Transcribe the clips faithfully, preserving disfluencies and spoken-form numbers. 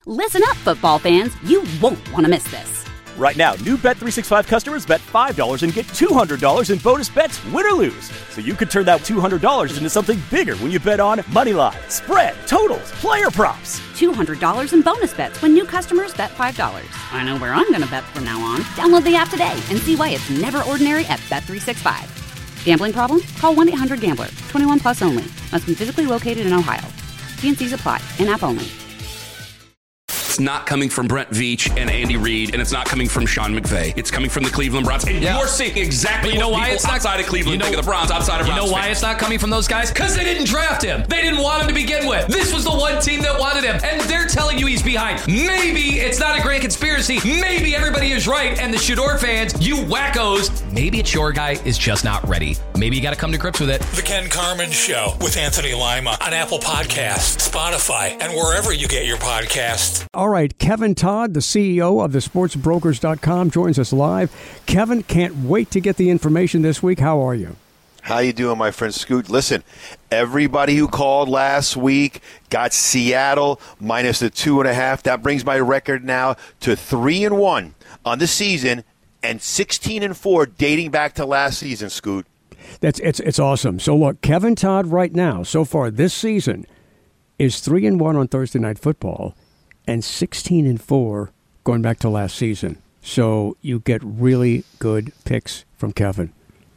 Listen up, football fans. You won't want to miss this. Right now, new Bet three sixty-five customers bet five dollars and get two hundred dollars in bonus bets, win or lose. So you could turn that two hundred dollars into something bigger when you bet on money line, spread, totals, player props. two hundred dollars in bonus bets when new customers bet five dollars. I know where I'm going to bet from now on. Download the app today and see why it's never ordinary at Bet three sixty-five. Gambling problem? Call one eight hundred gambler. twenty-one plus only. Must be physically located in Ohio. T and C's apply. In-app only. It's not coming from Brent Veach and Andy Reid, and it's not coming from Sean McVay. It's coming from the Cleveland Browns. And yeah. you're seeing exactly you know what why people it's not, outside of Cleveland you know, think of the Browns, outside of You Browns know why fans. it's not coming from those guys? Because they didn't draft him. They didn't want him to begin with. This was the one team that wanted him, and they're telling you he's behind. Maybe it's not a grand conspiracy. Maybe everybody is right, and the Shador fans, you wackos, maybe it's your guy is just not ready. Maybe you got to come to grips with it. The Ken Carman Show with Anthony Lima on Apple Podcasts, Spotify, and wherever you get your podcasts. All right, Kevin Todd, the C E O of the sports brokers dot com, joins us live. Kevin, can't wait to get the information this week. How are you? How you doing, my friend Scoot? Listen, everybody who called last week got Seattle minus the two and a half. That brings my record now to three and one on the season and sixteen and four dating back to last season, Scoot. That's it's it's awesome. So look, Kevin Todd right now, so far this season, is three and one on Thursday Night Football and sixteen and four going back to last season. So you get really good picks from Kevin.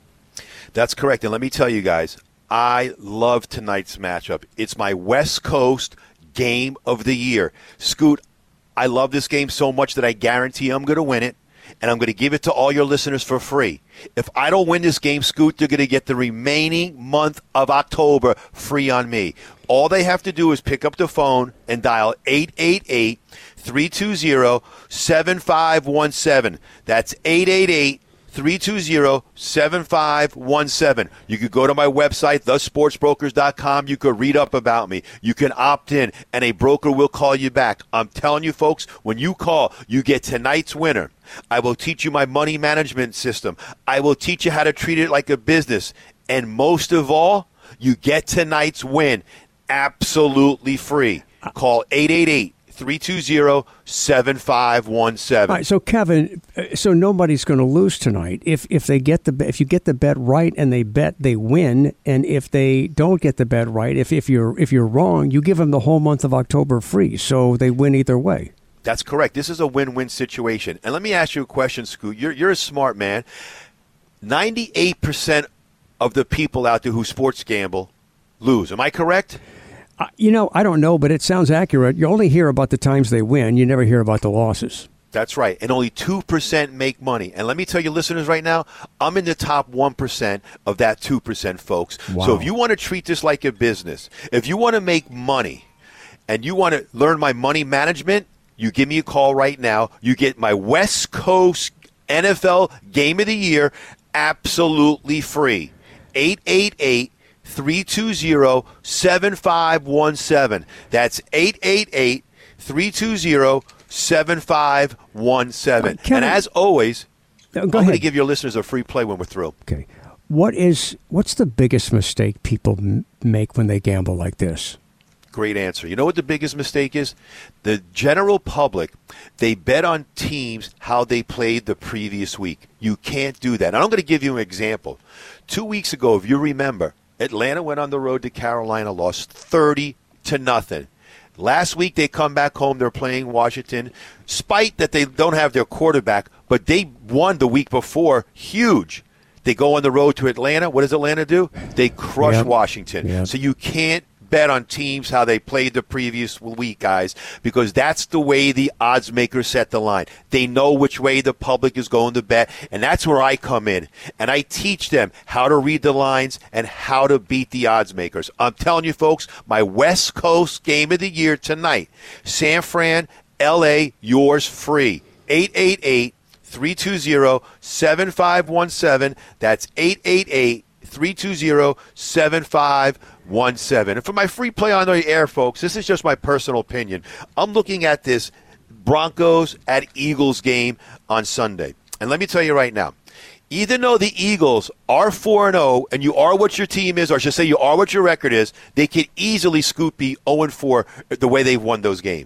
That's correct. And let me tell you guys, I love tonight's matchup. It's my West Coast game of the year. Scoot, I love this game so much that I guarantee I'm going to win it, and I'm going to give it to all your listeners for free. If I don't win this game, Scoot, they're going to get the remaining month of October free on me. All they have to do is pick up the phone and dial eight eight eight, three two zero, seven five one seven. That's eight eight eight, three two zero, seven five one seven. You could go to my website, the sports brokers dot com. You could read up about me. You can opt in, and a broker will call you back. I'm telling you, folks, when you call, you get tonight's winner. I will teach you my money management system. I will teach you how to treat it like a business. And most of all, you get tonight's win absolutely free. Call eight eight eight, three two zero, seven five one seven. All right, so Kevin, so nobody's going to lose tonight. If if they get the if you get the bet right and they bet, they win. And if they don't get the bet right, if if you're if you're wrong, you give them the whole month of October free. So they win either way. That's correct. This is a win-win situation. And let me ask you a question, Scoot. You're you're a smart man. ninety-eight percent of the people out there who sports gamble lose. Am I correct? Uh, you know, I don't know, but it sounds accurate. You only hear about the times they win. You never hear about the losses. That's right. And only two percent make money. And let me tell you, listeners, right now, I'm in the top one percent of that two percent, folks. Wow. So if you want to treat this like a business, if you want to make money, and you want to learn my money management, you give me a call right now. You get my West Coast N F L Game of the Year absolutely free. eight eight eight, three two zero, seven five one seven. That's eight eight eight, three two zero, seven five one seven. Uh, and as always, no, I'm going to give your listeners a free play when we're through. Okay. What is what's the biggest mistake people m- make when they gamble like this? Great answer. You know what the biggest mistake is? The general public, they bet on teams how they played the previous week. You can't do that. And I'm going to give you an example. Two weeks ago, if you remember, Atlanta went on the road to Carolina, lost thirty to nothing. Last week, they come back home. They're playing Washington. Spite that they don't have their quarterback, but they won the week before. Huge. They go on the road to Atlanta. What does Atlanta do? They crush yep. Washington. Yep. So you can't bet on teams how they played the previous week, guys, because that's the way the odds makers set the line. They know which way the public is going to bet, and that's where I come in, and I teach them how to read the lines and how to beat the odds makers. I'm telling you, folks, my West Coast Game of the Year tonight, San Fran, L A, yours free. eight eight eight, three two zero, seven five one seven. That's eight eight eight, three two zero, seven five one seven. And for my free play on the air, folks, this is just my personal opinion. I'm looking at this Broncos at Eagles game on Sunday. And let me tell you right now, even though the Eagles are four and oh and you are what your team is, or I should say you are what your record is, they could easily scoop be oh and four the way they've won those games.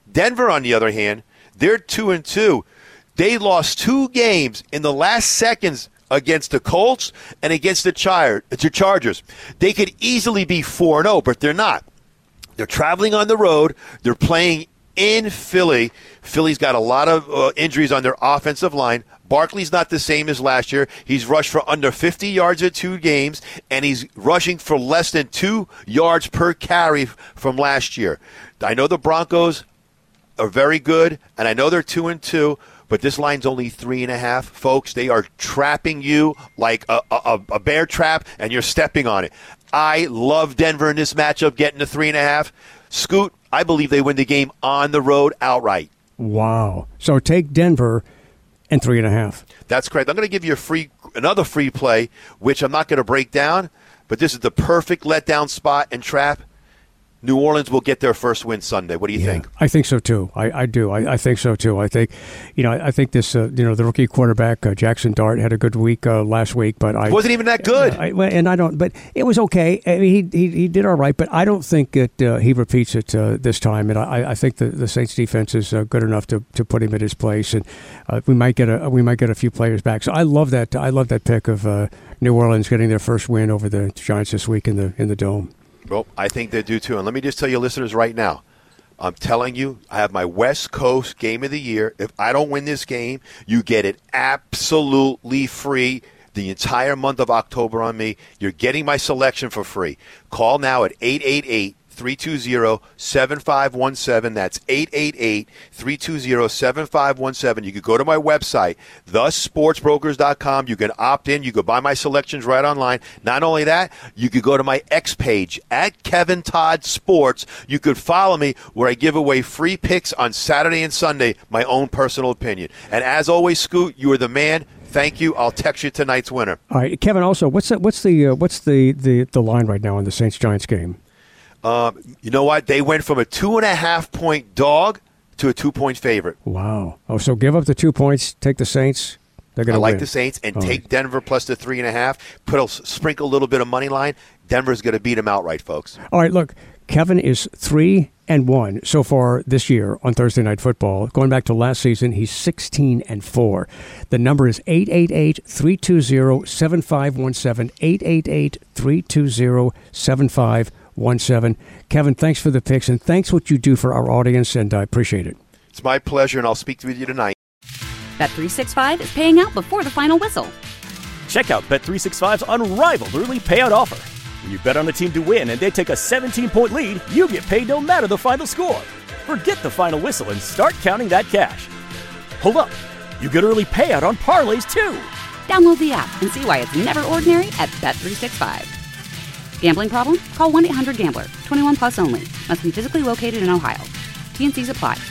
Denver, on the other hand, they're two and two. They lost two games in the last seconds against the Colts and against the Chargers. They could easily be four and oh, but they're not. They're traveling on the road. They're playing in Philly. Philly's got a lot of uh, injuries on their offensive line. Barkley's not the same as last year. He's rushed for under fifty yards in two games, and he's rushing for less than two yards per carry from last year. I know the Broncos are very good, and I know they're two and two, but this line's only three and a half. Folks, they are trapping you like a, a, a bear trap, and you're stepping on it. I love Denver in this matchup, getting to three and a half. Scoot, I believe they win the game on the road outright. Wow. So take Denver and three and a half. That's correct. I'm going to give you a free, another free play, which I'm not going to break down, but this is the perfect letdown spot and trap. New Orleans will get their first win Sunday. What do you yeah, think? I think so too. I, I do. I, I think so too. I think, you know, I, I think this, uh, you know, the rookie quarterback uh, Jackson Dart had a good week uh, last week, but I wasn't even that good. I, and I don't. But it was okay. I mean, he he, he did all right, but I don't think that uh, he repeats it uh, this time. And I, I think the, the Saints defense is uh, good enough to, to put him at his place, and uh, we might get a we might get a few players back. So I love that. I love that pick of uh, New Orleans getting their first win over the Giants this week in the in the Dome. Well, I think they do too. And let me just tell you, listeners, right now, I'm telling you, I have my West Coast game of the year. If I don't win this game, you get it absolutely free the entire month of October on me. You're getting my selection for free. Call now at eight eight eight, three two zero, seven five one seven. That's eight eight eight, three two zero, seven five one seven. You could go to my website, the sports brokers dot com. You can opt in. You could buy my selections right online. Not only that, you could go to my X page, at Kevin Todd Sports. You could follow me where I give away free picks on Saturday and Sunday, my own personal opinion. And as always, Scoot, you are the man. Thank you. I'll text you tonight's winner. All right, Kevin, also, what's the, what's the, uh, what's the, the, the line right now in the Saints-Giants game? Um, you know what? They went from a two and a half point dog to a two point favorite. Wow. Oh, so give up the two points, take the Saints. They're going I to like win. the Saints and All take right. Denver plus the three and a half. Put a sprinkle a little bit of money line. Denver's going to beat them outright, folks. All right. Look, Kevin is three and one so far this year on Thursday Night Football. Going back to last season, he's sixteen and four. The number is eight eight eight, three two zero, seven five one seven. eight eight eight, three two zero, seven five one seven. Kevin, thanks for the picks, and thanks what you do for our audience, and I appreciate it. It's my pleasure, and I'll speak with you tonight. Bet three sixty-five is paying out before the final whistle. Check out Bet three sixty-five's unrivaled early payout offer. When you bet on a team to win and they take a seventeen-point lead, you get paid no matter the final score. Forget the final whistle and start counting that cash. Hold up. You get early payout on parlays, too. Download the app and see why it's never ordinary at Bet three sixty-five. Gambling problem? Call one eight hundred gambler. twenty-one plus only. Must be physically located in Ohio. T N Cs apply.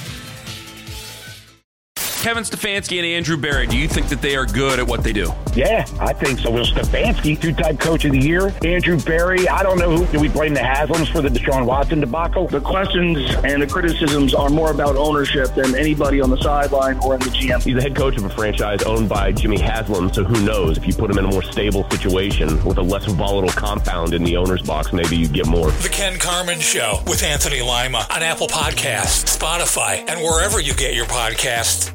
Kevin Stefanski and Andrew Berry, do you think that they are good at what they do? Yeah, I think so. Will Stefanski, two-time coach of the year. Andrew Berry, I don't know who. Do we blame the Haslams for the Deshaun Watson debacle? The questions and the criticisms are more about ownership than anybody on the sideline or in the G M. He's the head coach of a franchise owned by Jimmy Haslam, so who knows? If you put him in a more stable situation with a less volatile compound in the owner's box, maybe you get more. The Ken Carman Show with Anthony Lima on Apple Podcasts, Spotify, and wherever you get your podcasts.